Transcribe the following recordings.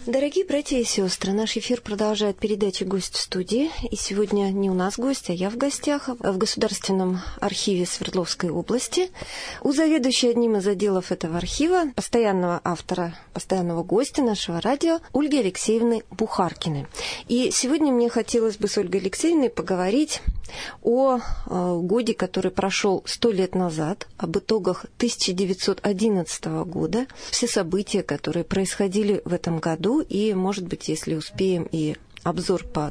Дорогие братья и сестры, наш эфир продолжает передача «Гость в студии». И сегодня не у нас гость, а я в гостях в Государственном архиве Свердловской области. У заведующей одним из отделов этого архива, постоянного автора, постоянного гостя нашего радио Ольги Алексеевны Бухаркиной. И сегодня мне хотелось бы с Ольгой Алексеевной поговорить о годе, который прошел 100 лет назад, об итогах 1911 года, все события, которые происходили в этом году, и, может быть, если успеем, и обзор по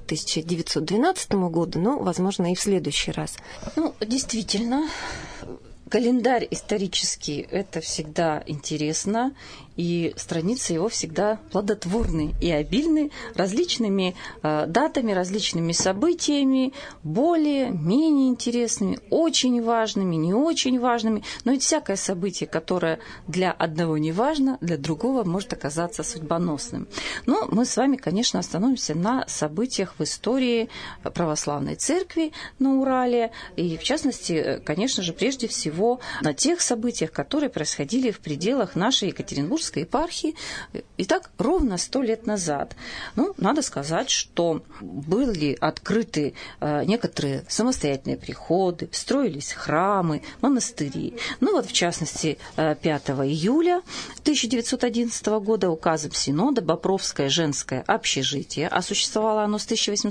1912 году, но, возможно, и в следующий раз. Действительно, календарь исторический – это всегда интересно, и страницы его всегда плодотворны и обильны различными датами, различными событиями, более, менее интересными, очень важными, не очень важными. Но ведь всякое событие, которое для одного не важно, для другого может оказаться судьбоносным. Но мы с вами, конечно, остановимся на событиях в истории православной церкви на Урале, и, в частности, конечно же, прежде всего на тех событиях, которые происходили в пределах нашей Екатеринбургской епархии. Итак, ровно 100 лет назад. Надо сказать, что были открыты некоторые самостоятельные приходы, строились храмы, монастыри. В частности, 5 июля 1911 года указом Синода Бобровское женское общежитие, а существовало оно с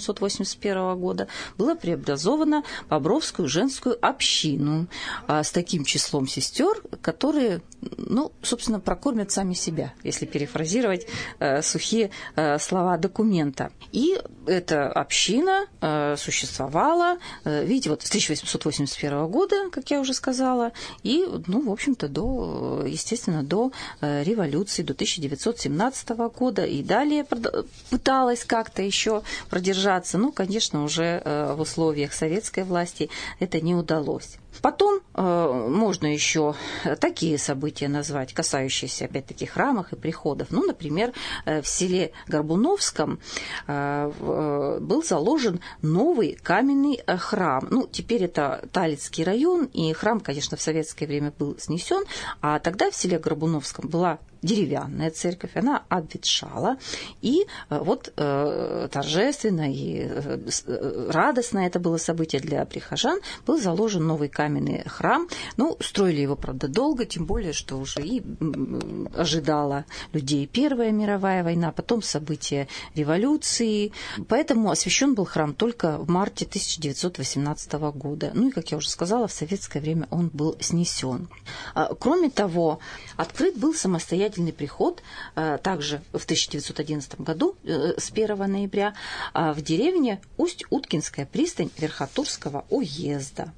1881 года, было преобразовано в Бобровскую женскую общину с таким числом сестер, которые, собственно, прокормят сами себя, если перефразировать сухие слова документа. И эта община существовала, видите, с 1881 года, как я уже сказала, и, в общем-то, естественно, до революции, до 1917 года, и далее пыталась как-то еще продержаться, конечно, уже в условиях советской власти это не удалось. Потом можно еще такие события назвать, касающиеся, опять-таки, храмов и приходов. Например, в селе Горбуновском был заложен новый каменный храм. Теперь это Талицкий район, и храм, конечно, в советское время был снесен, а тогда в селе Горбуновском была деревянная церковь, она обветшала, и торжественно и радостно это было событие для прихожан, был заложен новый каменный храм. Строили его, правда, долго, тем более, что уже и ожидала людей Первая мировая война, потом события революции, поэтому освящен был храм только в марте 1918 года. И, как я уже сказала, в советское время он был снесен. Кроме того, открыт был самостоятельный приход также в 1911 году с 1 ноября в деревне Усть-Уткинская пристань Верхотурского уезда.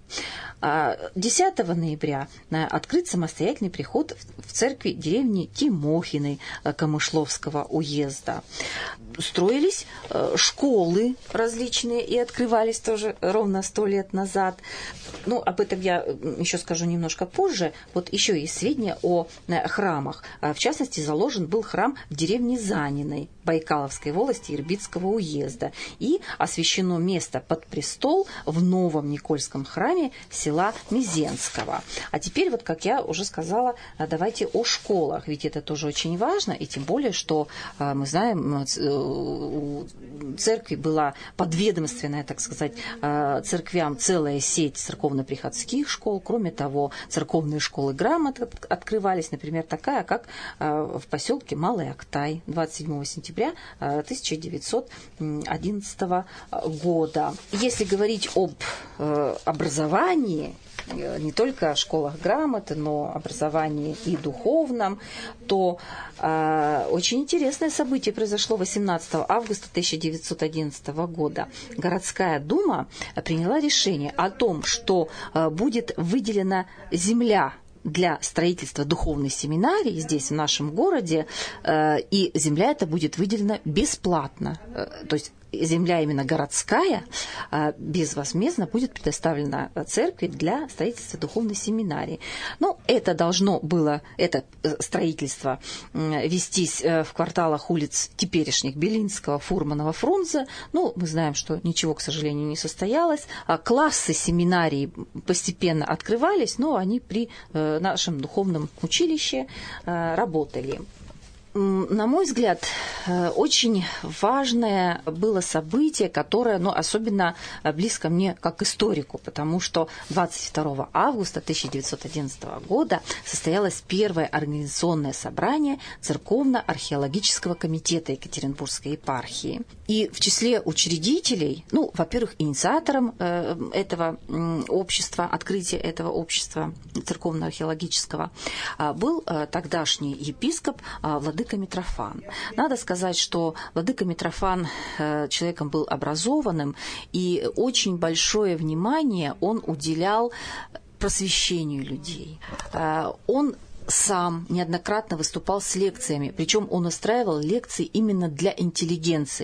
10 ноября открыт самостоятельный приход в церкви деревни Тимохиной Камышловского уезда. Строились школы различные и открывались тоже ровно 100 лет назад. Об этом я еще скажу немножко позже. Еще есть сведения о храмах. В частности, заложен был храм в деревне Заниной Байкаловской волости Ирбитского уезда. И освящено место под престол в новом Никольском храме села Мизенского. А теперь, как я уже сказала, давайте о школах. Ведь это тоже очень важно, и тем более, что мы знаем, у церкви была подведомственная, так сказать, церквям целая сеть церковно-приходских школ. Кроме того, церковные школы грамот открывались, например, такая, как в поселке Малый Актай 27 сентября 1911 года. Если говорить об образовании, не только о школах грамоты, но образовании и духовном, то очень интересное событие произошло 18 августа 1911 года. Городская дума приняла решение о том, что будет выделена земля для строительства духовной семинарии здесь, в нашем городе, и земля эта будет выделена бесплатно. То есть земля именно городская безвозмездно будет предоставлена церкви для строительства духовной семинарии. Это должно было, это строительство, вестись в кварталах улиц теперешних Белинского, Фурманова, Фрунзе. Мы знаем, что ничего, к сожалению, не состоялось. Классы семинарии постепенно открывались, но они при нашем духовном училище работали. На мой взгляд, очень важное было событие, которое, особенно близко мне как историку, потому что 22 августа 1911 года состоялось первое организационное собрание Церковно-археологического комитета Екатеринбургской епархии. И в числе учредителей, во-первых, инициатором этого общества, открытия этого общества церковно-археологического, был тогдашний епископ владыка Митрофан. Надо сказать, что владыка Митрофан человеком был образованным, и очень большое внимание он уделял просвещению людей. Он сам неоднократно выступал с лекциями, причем он устраивал лекции именно для интеллигенции.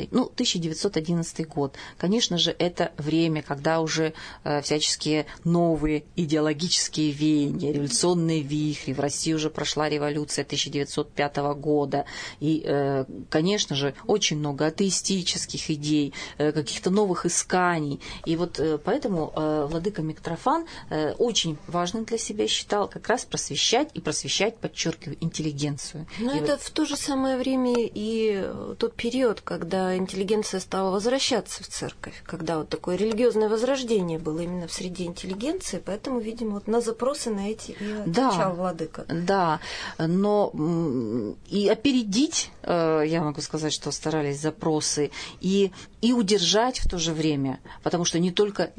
1911 год. Конечно же, это время, когда уже всяческие новые идеологические веяния, революционные вихри. В России уже прошла революция 1905 года. И, конечно же, очень много атеистических идей, каких-то новых исканий. И вот поэтому владыка Митрофан очень важным для себя считал как раз просвещать, подчеркиваю, интеллигенцию. Но это в то же самое время и тот период, когда интеллигенция стала возвращаться в церковь, когда вот такое религиозное возрождение было именно в среде интеллигенции, поэтому, видимо, на запросы на эти и отвечал владыка. Да, но и опередить, я могу сказать, что старались запросы, и удержать в то же время, потому что не только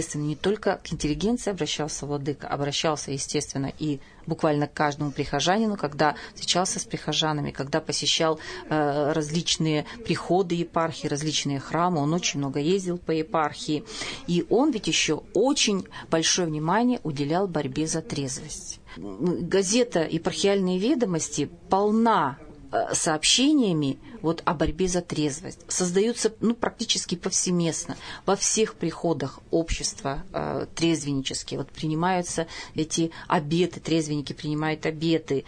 к интеллигенции обращался владыка, обращался, естественно, и буквально к каждому прихожанину, когда встречался с прихожанами, когда посещал различные приходы епархии, различные храмы. Он очень много ездил по епархии. И он ведь еще очень большое внимание уделял борьбе за трезвость. Газета «Епархиальные ведомости» полна сообщениями о борьбе за трезвость. Создаются практически повсеместно. Во всех приходах общества трезвеннические принимаются эти обеты, трезвенники принимают обеты.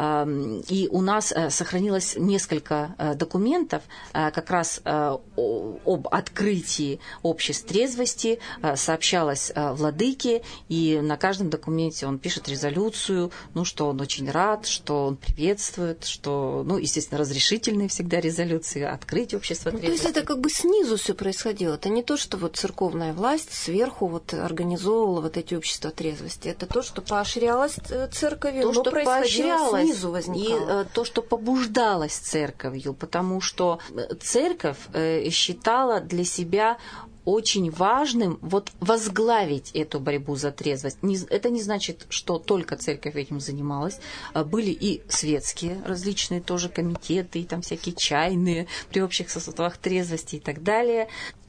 И у нас сохранилось несколько документов как раз об открытии обществ трезвости, сообщалось владыке, и на каждом документе он пишет резолюцию, что он очень рад, что он приветствует, что, естественно, разрешительные всегда резолюции, открыть общество трезвости. То есть это как бы снизу все происходило. Это не то, что церковная власть сверху организовывала эти общества трезвости. Это то, что поощрялось церковью, то, что поощрялось, снизу возникало. И то, что побуждалось церковью, потому что церковь считала для себя очень важным возглавить эту борьбу за трезвость. Это не значит, что только церковь этим занималась. Были и светские различные тоже комитеты, и там всякие чайные при общих составах трезвости и так далее.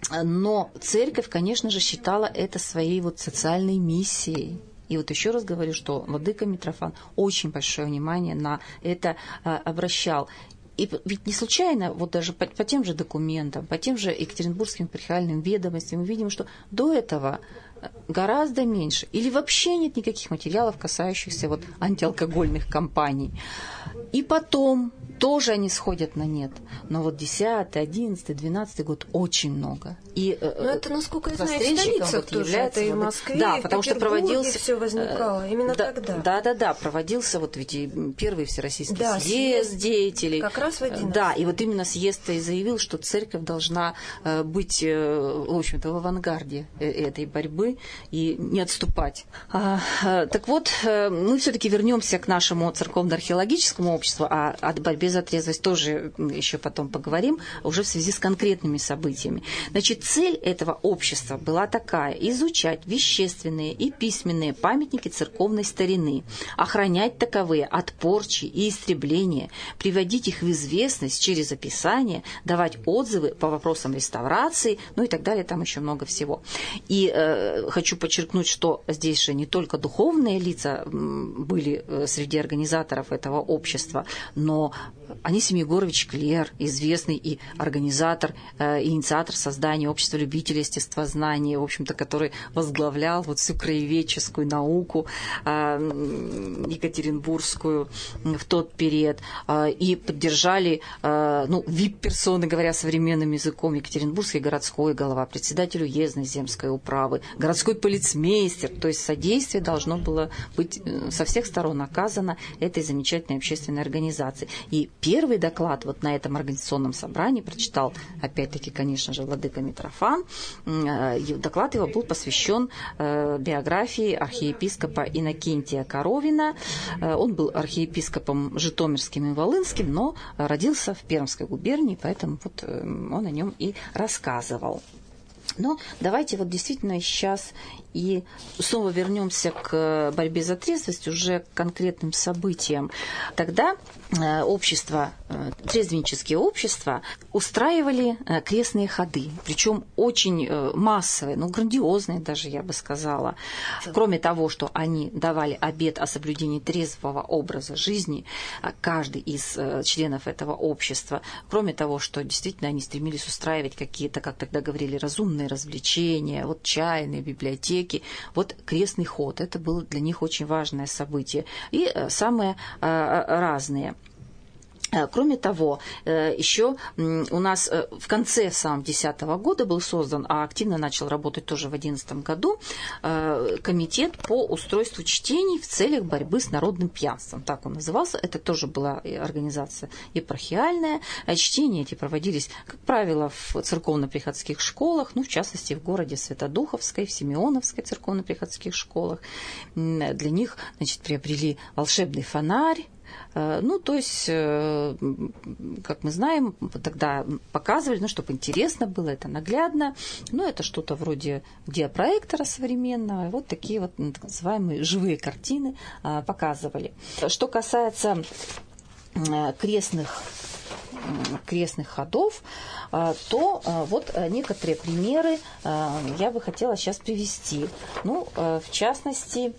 Но церковь, конечно же, считала это своей социальной миссией. И еще раз говорю, что владыка Митрофан очень большое внимание на это обращал. И ведь не случайно, даже по тем же документам, по тем же Екатеринбургским епархиальным ведомостям мы видим, что до этого гораздо меньше или вообще нет никаких материалов, касающихся антиалкогольных кампаний. И потом тоже они сходят на нет. Но 10, 11, 12 год очень много. И это, насколько я знаю, в столицах тоже, это и в Москве, да, и в потому что проводился, все возникало именно тогда. Да, проводился ведь и первый всероссийский съезд деятелей. Как раз в 11. Да, и именно съезд-то и заявил, что церковь должна быть, в общем-то, в авангарде этой борьбы и не отступать. Так вот, мы все-таки вернемся к нашему церковно-археологическому обществу, а о борьбе за трезвость тоже еще потом поговорим, уже в связи с конкретными событиями. Значит, цель этого общества была такая: изучать вещественные и письменные памятники церковной старины, охранять таковые от порчи и истребления, приводить их в известность через описание, давать отзывы по вопросам реставрации, и так далее, там еще много всего. И хочу подчеркнуть, что здесь же не только духовные лица были среди организаторов этого общества, но Анисим Егорович Клер, известный и организатор, инициатор создания общества любителей естествознания, в общем-то, который возглавлял всю краеведческую науку екатеринбургскую в тот период, и поддержали вип-персоны, говоря современным языком, Екатеринбургский городской голова, председатель уездной земской управы, городской полицмейстер. То есть содействие должно было быть со всех сторон оказано этой замечательной общественной организации. И первый доклад вот на этом организационном собрании прочитал, опять-таки, конечно же, владыка Митрофан. Доклад его был посвящен биографии архиепископа Иннокентия Коровина. Он был архиепископом Житомирским и Волынским, но родился в Пермской губернии, поэтому вот он о нем и рассказывал. Но давайте вот действительно сейчас и снова вернемся к борьбе за трезвость, уже к конкретным событиям. Тогда общества, трезвеннические общества устраивали крестные ходы, причем очень массовые, грандиозные даже, я бы сказала. Кроме того, что они давали обет о соблюдении трезвого образа жизни, каждый из членов этого общества, кроме того, что действительно они стремились устраивать какие-то, как тогда говорили, разумные развлечения, вот чайные библиотеки, вот крестный ход, это было для них очень важное событие, и самые разные. Кроме того, еще у нас в конце самого 2010 года был создан, а активно начал работать тоже в 2011 году, комитет по устройству чтений в целях борьбы с народным пьянством. Так он назывался. Это тоже была организация епархиальная. Чтения эти проводились, как правило, в церковно-приходских школах, в частности, в городе Святодуховской, в Симеоновской церковно-приходских школах. Для них, приобрели волшебный фонарь. То есть, как мы знаем, тогда показывали, чтобы интересно было, это наглядно. Это что-то вроде диапроектора современного. Вот такие вот так называемые живые картины показывали. Что касается крестных ходов, то вот некоторые примеры я бы хотела сейчас привести. В частности,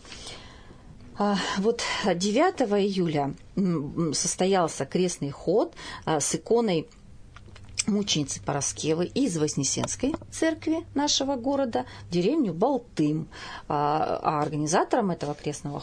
вот 9 июля состоялся крестный ход с иконой мученицы Параскевы из Вознесенской церкви нашего города в деревню Балтым. А организатором этого крестного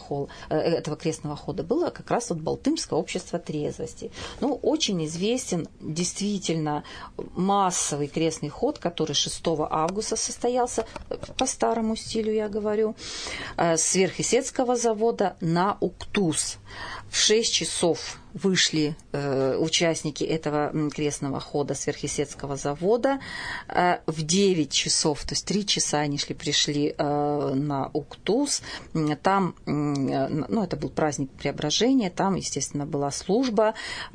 хода было как раз вот Балтымское общество трезвости. Очень известен действительно массовый крестный ход, который 6 августа состоялся, по старому стилю я говорю, с Верхесецкого завода на Уктус. В 6 часов вышли участники этого крестного хода с Верхесецкого завода. В 9 часов, то есть 3 часа они пришли на Уктус. Там, это был праздник Преображения, там, естественно, была служба.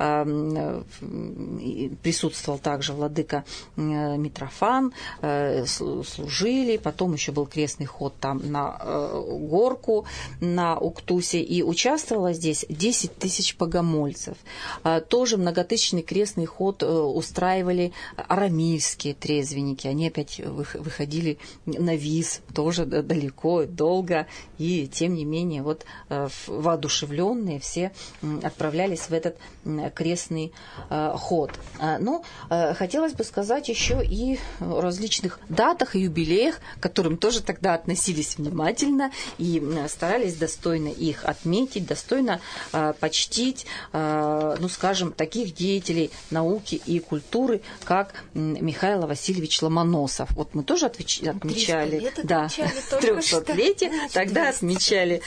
Присутствовал также владыка Митрофан, служили. Потом еще был крестный ход там на горку на Уктусе. И участвовало здесь 10 тысяч богомольцев. Тоже многотысячный крестный ход устраивали арамильские трезвенники. Они опять выходили на Виз, тоже далеко и долго. И тем не менее, воодушевленные все отправлялись в этот крестный ход. Хотелось бы сказать еще и о различных датах и юбилеях, к которым тоже тогда относились внимательно и старались достойно их отметить, достойно почтить, таких деятелей науки и культуры, как Михаил Васильевич Ломоносов. Вот мы тоже отмечали 300-летие, тогда отмечали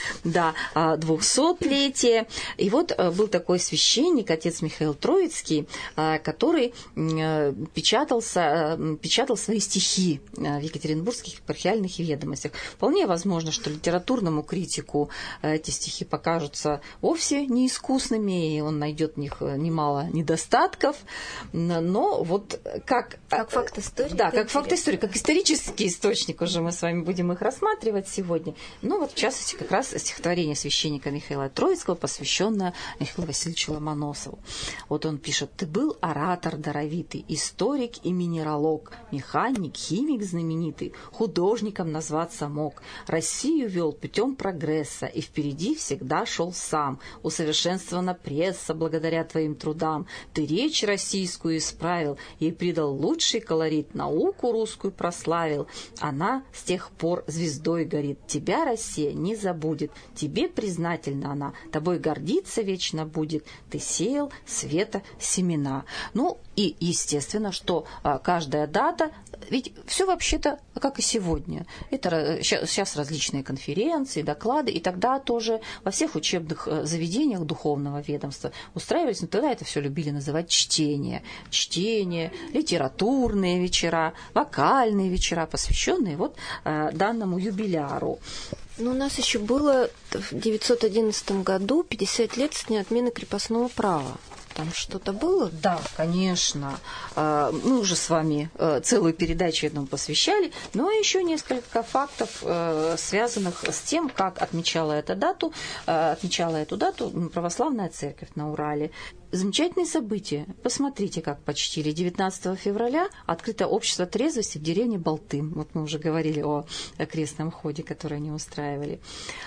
200-летие. И вот был такой священник, отец Михаил Троицкий, который печатал свои стихи в Екатеринбургских епархиальных ведомостях. Вполне возможно, что литературному критику эти стихи покажутся вовсе неискусными, и он найдет в них немало недостатков, но вот как факт истории. Да, как факт истории, как исторический источник уже мы с вами будем их рассматривать сегодня. В частности, как раз стихотворение священника Михаила Троицкого, посвященное Михаилу Васильевичу Ломоносову. Вот он пишет: «Ты был оратор даровитый, историк и минералог, механик, химик знаменитый, художником назваться мог, Россию вел путем прогресса и впереди всегда шел сам, усовершенствована пресса благодаря твоим трудам, ты речь российскую исправил, ей придал лучший колорит, науку русскую прославил, она с тех пор звездой горит, тебя Россия не забудет, тебе признательна она, тобой гордиться вечно будет, ты сеял света семена». И естественно, что каждая дата, ведь все вообще-то как и сегодня. Это сейчас различные конференции, доклады, и тогда тоже во всех учебных заведениях духовного ведомства устраивались, но тогда это все любили называть чтение, литературные вечера, вокальные вечера, посвященные вот данному юбиляру. Ну, у нас еще было в 911 году 50 лет с дня отмены крепостного права. Там что-то было? Да, конечно. Мы уже с вами целую передачу этому посвящали, но еще несколько фактов, связанных с тем, как отмечала эту дату православная церковь на Урале. Замечательные события. Посмотрите, как почтили. 19 февраля открыто общество трезвости в деревне Балтым. Вот мы уже говорили о крестном ходе, который они устраивали.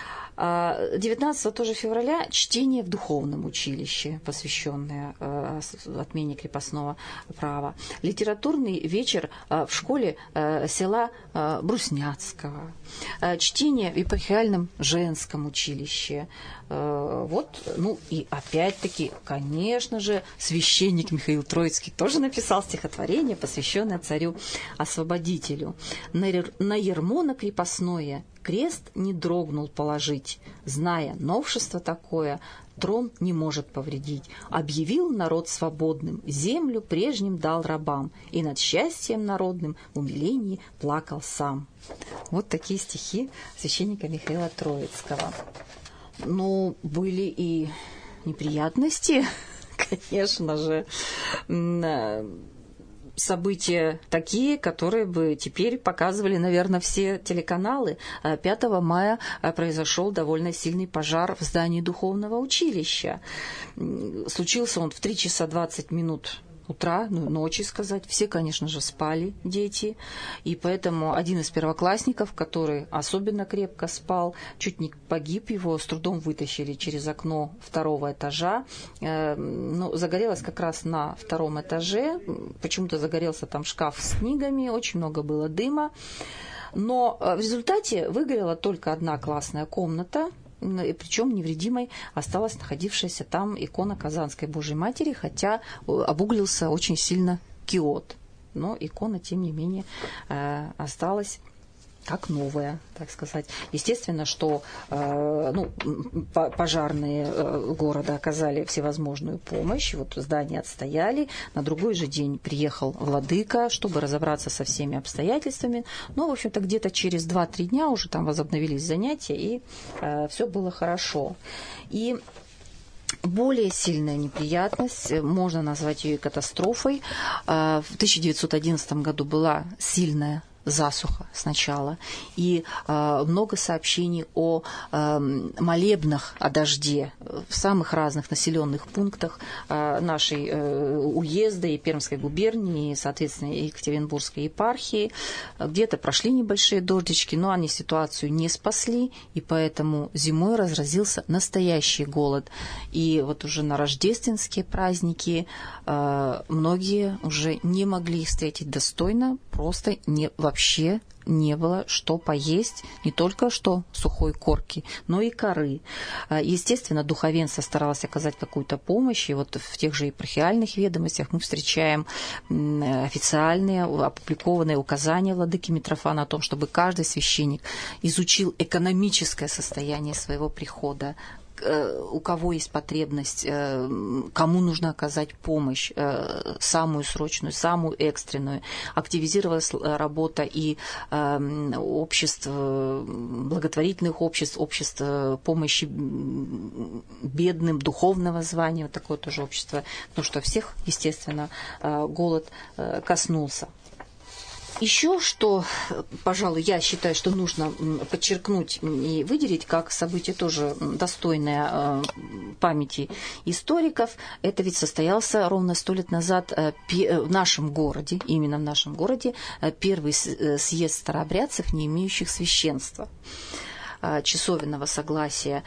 19 тоже февраля чтение в духовном училище, посвященное отмене крепостного права. Литературный вечер в школе села Брусняцкого. Чтение в епархиальном женском училище. Вот, ну и опять-таки, конечно же, священник Михаил Троицкий тоже написал стихотворение, посвященное царю-освободителю. На ярмо на крепостное крест не дрогнул положить, зная новшество такое, трон не может повредить. Объявил народ свободным, землю прежним дал рабам, и над счастьем народным в умилении плакал сам. Вот такие стихи священника Михаила Троицкого. Ну, были и неприятности, конечно же, события такие, которые бы теперь показывали, наверное, все телеканалы. 5 мая произошел довольно сильный пожар в здании духовного училища. Случился он в 3 часа 20 минут утра, ночи сказать. Все, конечно же, спали, дети. И поэтому один из первоклассников, который особенно крепко спал, чуть не погиб, его с трудом вытащили через окно 2-го этажа. Загорелось как раз на 2-м этаже. Почему-то загорелся там шкаф с книгами, очень много было дыма. Но в результате выгорела только одна классная комната, и причем невредимой осталась находившаяся там икона Казанской Божьей Матери, хотя обуглился очень сильно киот. Но икона, тем не менее, осталась как новая, так сказать. Естественно, что пожарные города оказали всевозможную помощь. Вот здание отстояли. На другой же день приехал владыка, чтобы разобраться со всеми обстоятельствами. Но, в общем-то, где-то через 2-3 дня уже там возобновились занятия, и все было хорошо. И более сильная неприятность, можно назвать ее катастрофой. В 1911 году была сильная засуха сначала, и много сообщений о молебнах о дожде в самых разных населенных пунктах нашей уезда и Пермской губернии, и, соответственно, Екатеринбургской епархии. Где-то прошли небольшие дождички, но они ситуацию не спасли, и поэтому зимой разразился настоящий голод. И вот уже на рождественские праздники многие уже не могли их встретить достойно, просто вообще не было что поесть, не только что сухой корки, но и коры. Естественно, духовенство старалось оказать какую-то помощь, и вот в тех же епархиальных ведомостях мы встречаем официальные, опубликованные указания владыки Митрофана о том, чтобы каждый священник изучил экономическое состояние своего прихода, у кого есть потребность, кому нужно оказать помощь, самую срочную, самую экстренную. Активизировалась работа и обществ, благотворительных обществ, обществ помощи бедным, духовного звания, вот такое тоже общество, потому что всех, естественно, голод коснулся. Еще что, пожалуй, я считаю, что нужно подчеркнуть и выделить как событие тоже достойное памяти историков, это ведь состоялся ровно 100 лет назад в нашем городе, именно в нашем городе, первый съезд старообрядцев, не имеющих священства, часовенного согласия.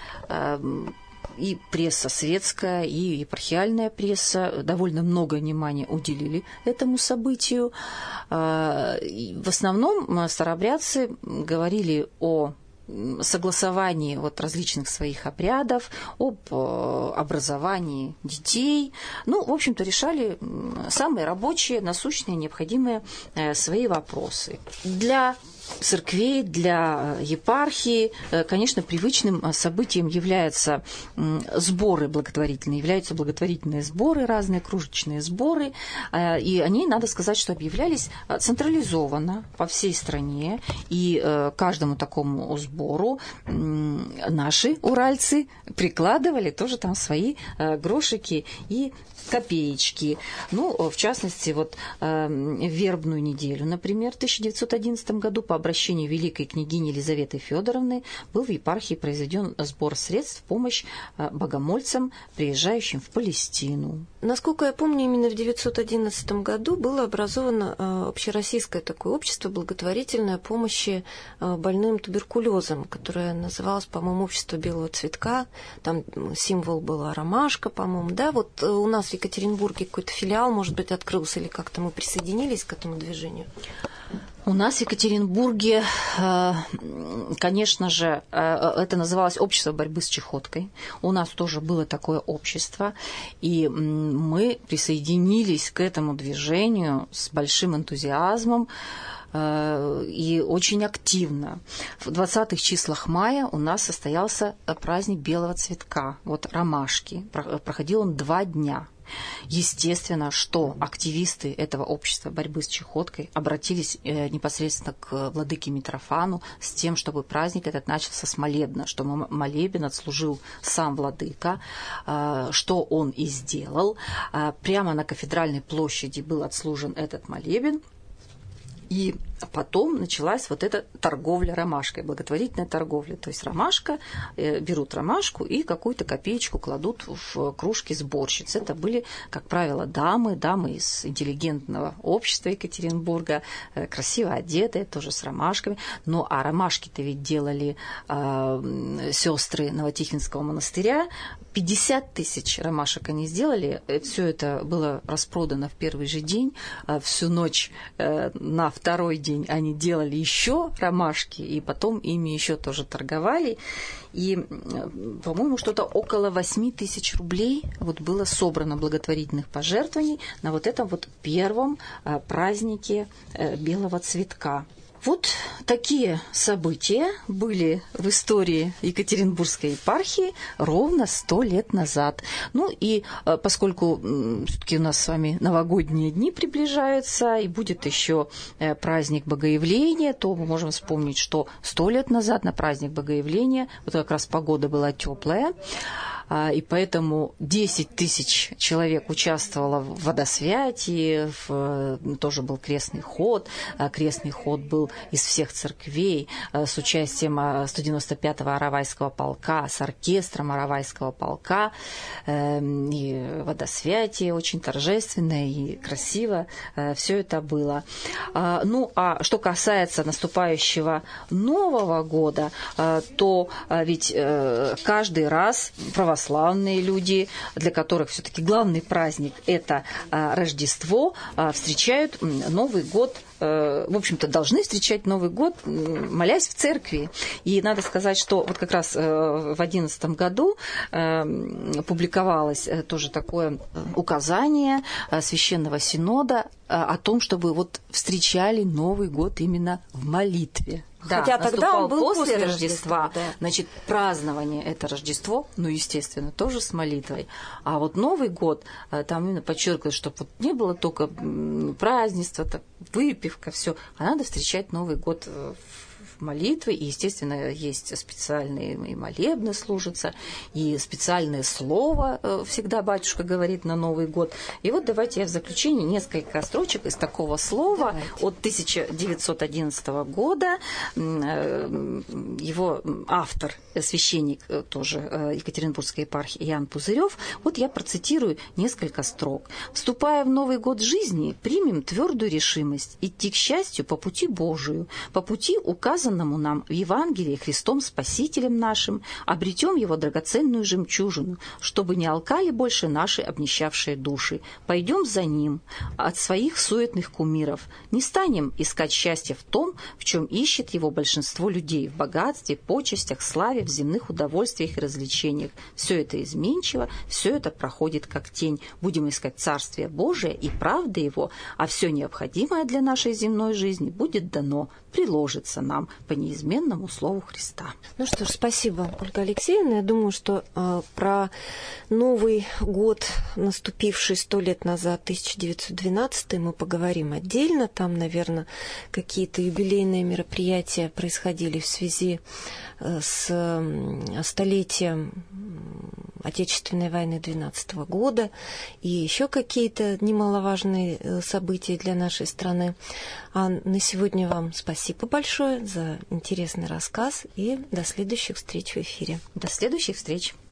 И пресса светская, и епархиальная пресса довольно много внимания уделили этому событию. В основном старообрядцы говорили о согласовании вот различных своих обрядов, об образовании детей. Ну, в общем-то, решали самые рабочие, насущные, необходимые свои вопросы. Для церквей, для епархии, конечно, привычным событием являются сборы благотворительные, являются благотворительные сборы, разные кружечные сборы, и они, надо сказать, что объявлялись централизованно по всей стране, и каждому такому сбору наши уральцы прикладывали тоже там свои грошики и копеечки. Ну, в частности, вот в вербную неделю, например, в 1911 году по обращению великой княгини Елизаветы Федоровны был в епархии произведен сбор средств в помощь богомольцам, приезжающим в Палестину. Насколько я помню, именно в 1911 году было образовано общероссийское такое общество благотворительной помощи больным туберкулезом, которое называлось, по-моему, «Общество белого цветка». Там символ была ромашка, по-моему. Да, вот у нас в Екатеринбурге какой-то филиал, может быть, открылся, или как-то мы присоединились к этому движению? У нас в Екатеринбурге, конечно же, это называлось «Общество борьбы с чахоткой». У нас тоже было такое общество, и мы присоединились к этому движению с большим энтузиазмом и очень активно. В 20-х числах мая у нас состоялся праздник белого цветка, вот ромашки. Проходил он 2 дня. Естественно, что активисты этого общества борьбы с чахоткой обратились непосредственно к владыке Митрофану с тем, чтобы праздник этот начался с молебна, что молебен отслужил сам владыка, что он и сделал. Прямо на Кафедральной площади был отслужен этот молебен. И потом началась вот эта торговля ромашкой, благотворительная торговля. То есть ромашка, берут ромашку и какую-то копеечку кладут в кружки сборщиц. Это были, как правило, дамы из интеллигентного общества Екатеринбурга, красиво одетые, тоже с ромашками. Ну, а ромашки-то ведь делали сестры Новотихвинского монастыря. 50 тысяч ромашек они сделали. Все это было распродано в первый же день. Всю ночь на второй день они делали еще ромашки, и потом ими еще тоже торговали. И, по-моему, что-то около 8 тысяч рублей вот было собрано благотворительных пожертвований на вот этом вот первом празднике белого цветка. Вот такие события были в истории Екатеринбургской епархии ровно 100 лет назад. Ну и поскольку все-таки у нас с вами новогодние дни приближаются, и будет еще праздник Богоявления, то мы можем вспомнить, что 100 лет назад на праздник Богоявления, вот как раз погода была теплая, и поэтому 10 тысяч человек участвовало в водосвятии, тоже был крестный ход. Крестный ход был из всех церквей с участием 195-го Аравайского полка, с оркестром Аравайского полка. И водосвятие очень торжественное и красиво все это было. Ну, а что касается наступающего Нового года, то ведь каждый раз православные люди, для которых все-таки главный праздник – это Рождество, встречают Новый год, в общем-то, должны встречать Новый год, молясь в церкви. И надо сказать, что вот как раз в 2011 году публиковалось тоже такое указание Священного Синода о том, чтобы вот встречали Новый год именно в молитве. Да, хотя тогда он был после Рождества. Да. Значит, празднование – это Рождество, ну, естественно, тоже с молитвой. А вот Новый год, там именно подчеркивают, чтобы вот не было только празднества, выпивка, все, а надо встречать Новый год в молитве, и, естественно, есть специальные и молебны служатся, и специальное слово всегда батюшка говорит на Новый год. И вот давайте я в заключение несколько строчек из такого слова от 1911 года. Его автор, священник тоже Екатеринбургской епархии Иоанн Пузырев. Вот я процитирую несколько строк. «Вступая в Новый год жизни, примем твердую решимость идти к счастью по пути Божию, по пути, указанному указанному нам в Евангелии Христом Спасителем нашим, обретем его драгоценную жемчужину, чтобы не алкали больше наши обнищавшие души. Пойдем за ним от своих суетных кумиров, не станем искать счастья в том, в чем ищет его большинство людей, в богатстве, почестях, славе, в земных удовольствиях и развлечениях. Все это изменчиво, все это проходит как тень. Будем искать Царствие Божие и правды его, а все необходимое для нашей земной жизни будет дано, приложится нам по неизменному слову Христа. Ну что ж, спасибо, Ольга Алексеевна. Я думаю, что про Новый год, наступивший 100 лет назад, 1912, мы поговорим отдельно. Там, наверное, какие-то юбилейные мероприятия происходили в связи с столетием Отечественной войны 12 года и еще какие-то немаловажные события для нашей страны. А на сегодня вам спасибо большое за интересный рассказ и до следующих встреч в эфире. До следующих встреч.